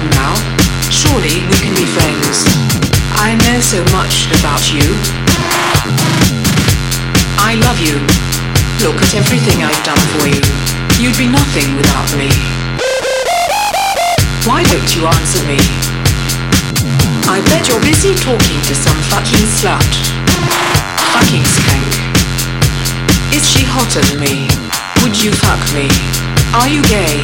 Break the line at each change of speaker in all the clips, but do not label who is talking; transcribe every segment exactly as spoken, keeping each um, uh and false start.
now? Surely we can be friends. I know so much about you. I love you. Look at everything I've done for you. You'd be nothing without me. Why don't you answer me? I bet you're busy talking to some fucking slut. Fucking skank. Is she hotter than me? Would you fuck me? Are you gay?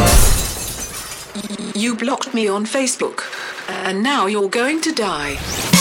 You blocked me on Facebook, and now you're going to die.